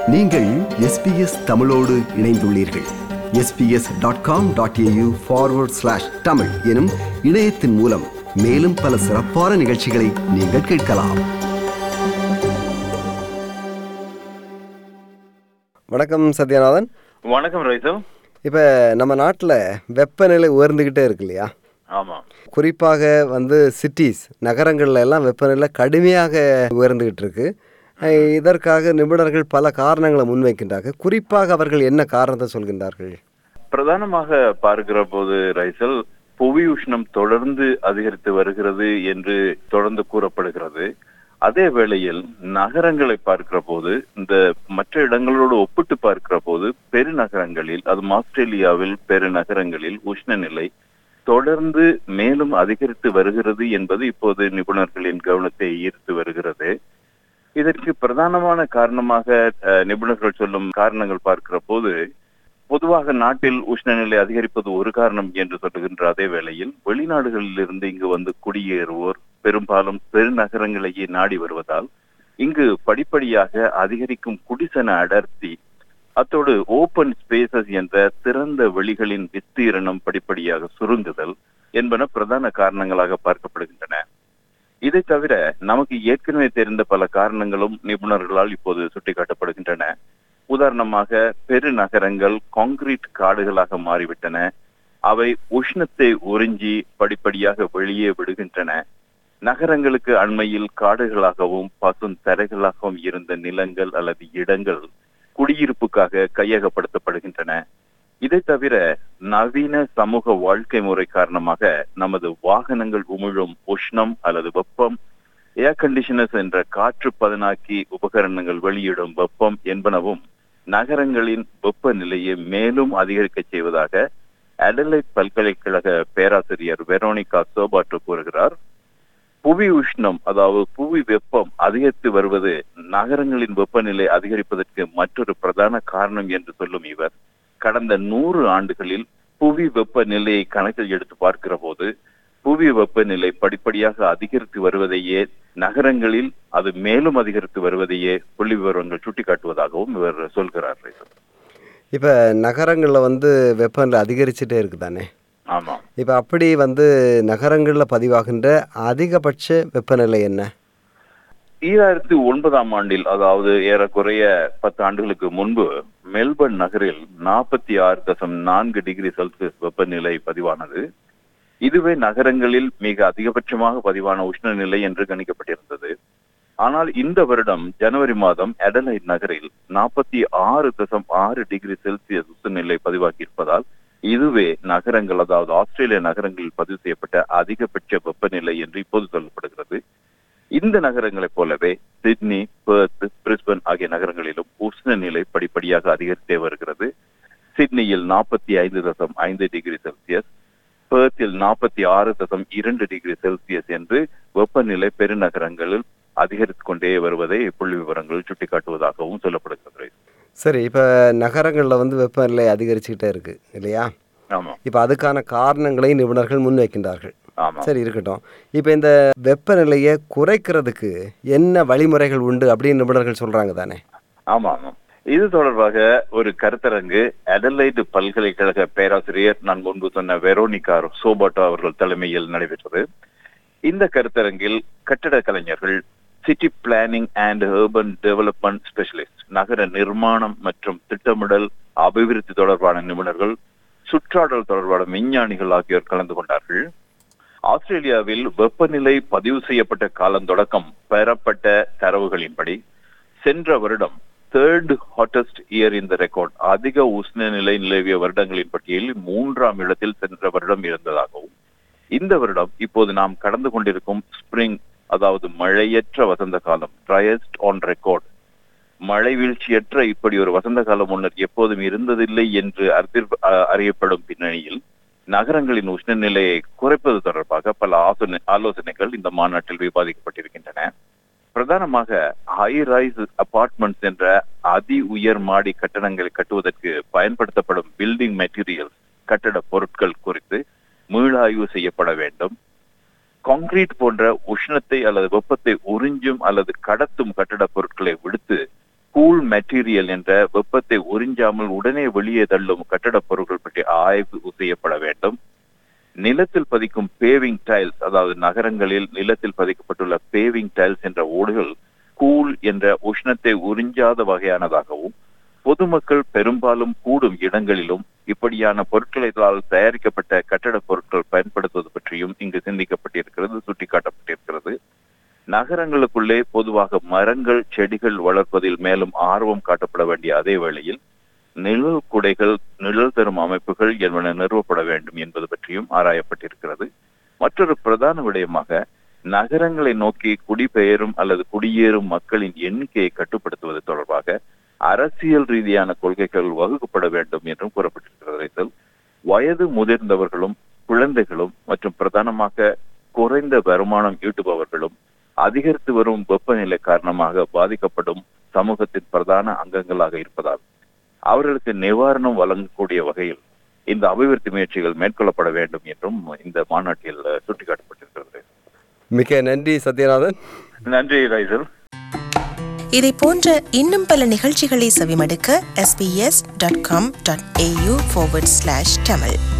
நீங்கள் SBS தமிழோடு இணைந்துள்ளீர்கள். sbs.com.au/tamil எனும் இணையத்தின் மூலம் மேலும் பல சிறப்பான நிகழ்ச்சிகளை நீங்கள் கேட்கலாம். வணக்கம் சத்யநாதன். வணக்கம் ரைசோ. இப்போ நம்ம நாட்டில் வெப்பநிலை உயர்ந்துக்கிட்டே இருக்கு இல்லையா? ஆமாம். குறிப்பாக சிட்டிஸ் நகரங்கள்ல எல்லாம் வெப்பநிலை கடுமையாக உயர்ந்துகிட்டு இருக்கு. இதற்காக நிபுணர்கள் பல காரணங்களை முன்வைக்கின்றார்கள். குறிப்பாக அவர்கள் என்ன காரணத்தை சொல்கின்றார்கள்? பிரதானமாக பார்க்கிற போது ரைசல், புவி உஷ்ணம் தொடர்ந்து அதிகரித்து வருகிறது என்று தொடர்ந்து கூறப்படுகிறது. அதே வேளையில் நகரங்களை பார்க்கிற போது, இந்த மற்ற இடங்களோடு ஒப்பிட்டு பார்க்கிற போது, பெருநகரங்களில், அதுவும் ஆஸ்திரேலியாவில் பெருநகரங்களில் உஷ்ணநிலை தொடர்ந்து மேலும் அதிகரித்து வருகிறது என்பது இப்போது நிபுணர்களின் கவனத்தை ஈர்த்து வருகிறது. இதற்கு பிரதானமான காரணமாக நிபுணர்கள் சொல்லும் காரணங்கள் பார்க்கிற போது, பொதுவாக நாட்டில் உஷ்ணநிலை அதிகரிப்பது ஒரு காரணம் என்று சொல்லுகின்ற அதே வேளையில், வெளிநாடுகளில் இருந்து இங்கு வந்து குடியேறுவோர் பெரும்பாலும் பெருநகரங்களையே நாடி வருவதால் இங்கு படிப்படியாக அதிகரிக்கும் குடிசன அடர்த்தி, அத்தோடு ஓபன் ஸ்பேசஸ் என்ற திறந்த வெளிகளின் விஸ்தீரணம் படிப்படியாக சுருங்குதல் என்பன பிரதான காரணங்களாக பார்க்கப்படுகின்றன. இதை தவிர நமக்கு ஏற்கனவே தெரிந்த பல காரணங்களும் நிபுணர்களால் இப்போது சுட்டிக்காட்டப்படுகின்றன. உதாரணமாக, பெருநகரங்கள் கான்கிரீட் காடுகளாக மாறிவிட்டன. அவை உஷ்ணத்தை உறிஞ்சி படிப்படியாக வெளியே விடுகின்றன. நகரங்களுக்கு அண்மையில் காடுகளாகவும் பசும் தரைகளாகவும் இருந்த நிலங்கள் அல்லது இடங்கள் குடியிருப்புக்காக கையகப்படுத்தப்படுகின்றன. இதை தவிர நவீன சமூக வாழ்க்கை முறை காரணமாக நமது வாகனங்கள் உமிழும் உஷ்ணம் அல்லது வெப்பம், ஏர் கண்டிஷனர்ஸ் என்ற காற்று பதனாக்கி உபகரணங்கள் வெளியிடும் வெப்பம் என்பனவும் நகரங்களின் வெப்பநிலையை மேலும் அதிகரிக்க செய்வதாக அடலைட் பல்கலைக்கழக பேராசிரியர் வெரோனிகா சோபாட்டோ கூறுகிறார். புவி உஷ்ணம், அதாவது புவி வெப்பம் அதிகரித்து வருவது நகரங்களின் வெப்பநிலை அதிகரிப்பதற்கு மற்றொரு பிரதான காரணம் என்று சொல்லும் இவர், கடந்த 100 ஆண்டுகளில் புவி வெப்பநிலையை கணக்கில் எடுத்து பார்க்கிற போது புவி வெப்பநிலை படிப்படியாக அதிகரித்து வருவதையே, நகரங்களில் அது மேலும் அதிகரித்து வருவதையே புள்ளி விவரங்கள் சுட்டிக்காட்டுவதாகவும் இவர் சொல்கிறார். இப்போ நகரங்களில் வெப்பநிலை அதிகரிச்சுட்டே இருக்குதானே? ஆமாம். இப்போ அப்படி நகரங்களில் பதிவாகின்ற அதிகபட்ச வெப்பநிலை என்ன? 2009ஆம் ஆண்டில், அதாவது ஏறக்குறைய 10 ஆண்டுகளுக்கு முன்பு, மெல்பர்ன் நகரில் 46.4 டிகிரி செல்சியஸ் வெப்பநிலை பதிவானது. இதுவே நகரங்களில் மிக அதிகபட்சமாக பதிவான உஷ்ணநிலை என்று கணிக்கப்பட்டிருந்தது. ஆனால் இந்த வருடம் ஜனவரி மாதம் அடலைட் நகரில் 46.6 டிகிரி செல்சியஸ் உஷ்ணநிலை பதிவாகியிருப்பதால் இதுவே நகரங்கள், அதாவது ஆஸ்திரேலிய நகரங்களில் பதிவு செய்யப்பட்ட அதிகபட்ச வெப்பநிலை என்று இப்போது சொல்லப்படுகிறது. இந்த நகரங்களைப் போலவே சிட்னி, பெர்த், பிரிஸ்பன் ஆகிய நகரங்களிலும் உஷ்ணநிலை படிப்படியாக அதிகரித்தே வருகிறது. சிட்னியில் 45.5 டிகிரி செல்சியஸ், பெர்த்தில் 46.2 டிகிரி செல்சியஸ் என்று வெப்பநிலை பெருநகரங்களில் அதிகரித்துக் கொண்டே வருவதை புள்ளி விவரங்கள் சுட்டிக்காட்டுவதாகவும் சொல்லப்படுகிறது. சரி, இப்போ நகரங்களில் வெப்பநிலை அதிகரிச்சுக்கிட்டே இருக்கு இல்லையா? ஆமாம். இப்போ அதுக்கான காரணங்களை நிபுணர்கள் முன்வைக்கின்றார்கள். ஆமாம். சரி, இருக்கட்டும். இப்போ இந்த வெப்பநிலையை குறைக்கிறதுக்கு என்ன வழிமுறைகள் உண்டு அப்படின்னு நிபுணர்கள் சொல்றாங்க தானே? ஆமாம் ஆமாம். இது தொடர்பாக ஒரு கருத்தரங்கு அடலைட் பல்கலைக்கழக பேராசிரியர், நான் முன்பு சொன்ன வெரோனிகா சோபாட்டோ அவர்கள் தலைமையில் நடைபெற்றது. இந்த கருத்தரங்கில் கட்டட கலைஞர்கள், city planning and urban development specialist, நகர நிர்மாணம் மற்றும் திட்டமிடல் அபிவிருத்தி தொடர்பான நிபுணர்கள், சுற்றாடல் தொடர்பான விஞ்ஞானிகள் ஆகியோர் கலந்து கொண்டார்கள். ஆஸ்திரேலியாவில் வெப்பநிலை பதிவு செய்யப்பட்ட காலம் தொடக்கம் பெறப்பட்ட தரவுகளின்படி சென்ற வருடம் 3rd hottest year in the record, அதிக உஷ்ணநிலை நிலவிய வருடங்களின் பட்டியலில் 3ஆம் இடத்தில் சென்ற வருடம் இருந்ததாகவும், இந்த வருடம் இப்போது நாம் கடந்து கொண்டிருக்கும் ஸ்பிரிங், அதாவது மழையற்ற வசந்த காலம், driest on record, மழை வீழ்ச்சியற்ற இப்படி ஒரு வசந்த காலம் முன்னர் எப்போதும் இருந்ததில்லை என்று அறியப்படும் பின்னணியில் நகரங்களின் உஷ்ணநிலையை குறைப்பது தொடர்பாக பல ஆலோசனைகள் இந்த மாநாட்டில் விவாதிக்கப்பட்டிருக்கின்றன. பிரதானமாக ஹை ரைஸ் அபார்ட்மெண்ட்ஸ் என்ற அதி உயர் மாடி கட்டடங்களை கட்டுவதற்கு பயன்படுத்தப்படும் பில்டிங் மெட்டீரியல்ஸ், கட்டட பொருட்கள் குறித்து மீளாய்வு செய்யப்பட வேண்டும். கான்கிரீட் போன்ற உஷ்ணத்தை அல்லது வெப்பத்தை உறிஞ்சும் அல்லது கடத்தும் கட்டட பொருட்களை விடுத்து கூல் மெட்டீரியல் என்ற வெப்பத்தை உறிஞ்சாமல் உடனே வெளியே தள்ளும் கட்டடப் பொருட்கள் பற்றி ஆய்வு செய்யப்பட வேண்டும். நிலத்தில் பதிக்கும் பேவிங் டைல்ஸ், அதாவது நகரங்களில் நிலத்தில் பதிக்கப்பட்டுள்ள பேவிங் டைல்ஸ் என்ற ஓடுகள் கூல் என்ற உஷ்ணத்தை உறிஞ்சாத வகையானதாகவும், பொதுமக்கள் பெரும்பாலும் கூடும் இடங்களிலும் இப்படியான பொருட்களால் தயாரிக்கப்பட்ட கட்டடப் பொருட்கள் பயன்படுத்துவது பற்றியும் இங்கு சிந்திக்கப்பட்டிருக்கிறது, சுட்டிக்காட்டப்பட்டிருக்கிறது. நகரங்களுக்குள்ளே பொதுவாக மரங்கள் செடிகள் வளர்ப்பதில் மேலும் ஆர்வம் காட்டப்பட வேண்டிய அதே வேளையில் நிழல் குடைகள், நிழல் தரும் அமைப்புகள் என்பன நிறுவப்பட வேண்டும் என்பது பற்றியும் ஆராயப்பட்டிருக்கிறது. மற்றொரு பிரதான விடயமாக நகரங்களை நோக்கி குடிபெயரும் அல்லது குடியேறும் மக்களின் எண்ணிக்கையை கட்டுப்படுத்துவது தொடர்பாக அரசியல் ரீதியான கொள்கைகள் வகுக்கப்பட வேண்டும் என்றும் கூறப்பட்டிருக்கிறது. வயது முதிர்ந்தவர்களும் குழந்தைகளும் மற்றும் பிரதானமாக குறைந்த வருமானம் ஈட்டுபவர்களும் அதிகரித்து வரும் வெப்பநிலை காரணமாக பாதிக்கப்படும் சமூகத்தின் பிரதான அங்கங்களாக இருப்பதால் அவர்களுக்கு நிவாரணம் வழங்கக்கூடிய வகையில் இந்த அபிவிருத்தி முயற்சிகள் மேற்கொள்ளப்பட வேண்டும் என்றும் இந்த மாநாட்டில் சுட்டிக்காட்டப்பட்டிருக்கிறது. மிக நன்றி சத்யநாதன். நன்றி ரைசல். இதை போன்ற இன்னும் பல நிகழ்ச்சிகளை செவிமடுக்க sbs.com.au/tamil